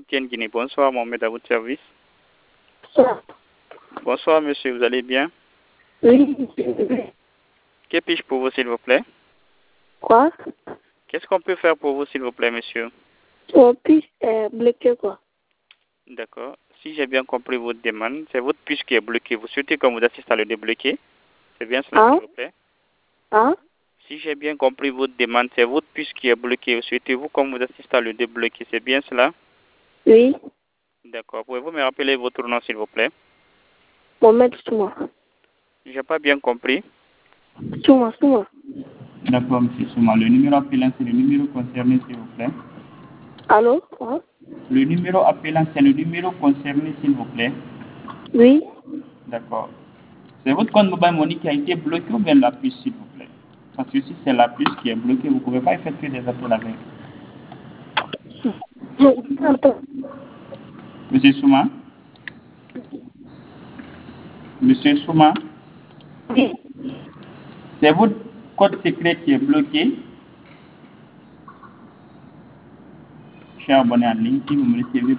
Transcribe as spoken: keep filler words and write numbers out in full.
M T N Guinée. Bonsoir, Mohamed, à votre service. Bonsoir. Bonsoir, monsieur, vous allez bien? Oui. Que puis-je pour vous, s'il vous plaît? Quoi? Qu'est-ce qu'on peut faire pour vous, s'il vous plaît, monsieur? Mon puce est bloqué, quoi. D'accord. Si j'ai bien compris votre demande, c'est votre puce qui est bloquée. Vous souhaitez qu'on vous assiste à le débloquer? C'est bien cela, Hein? s'il vous plaît? Hein? Si j'ai bien compris votre demande, c'est votre puce qui est bloquée. Souhaitez-vous qu'on vous assiste à le débloquer? C'est bien cela? Oui. D'accord. Pouvez-vous me rappeler votre nom, s'il vous plaît? Mohamed Souma. J'ai pas bien compris. Souma, Souma. D'accord, monsieur Souma. Le numéro appelant, c'est le numéro concerné, s'il vous plaît. Allô? Quoi? Le numéro appelant, c'est le numéro concerné, s'il vous plaît. Oui. D'accord. C'est votre compte Mobile Money qui a été bloqué ou bien la puce, s'il vous plaît? Parce que si c'est la puce qui est bloquée, vous ne pouvez pas effectuer des appels avec. Attends. Monsieur Souma? Monsieur Souma? Oui. C'est votre code secret qui est bloqué. Cher abonné en ligne, si vous me recevez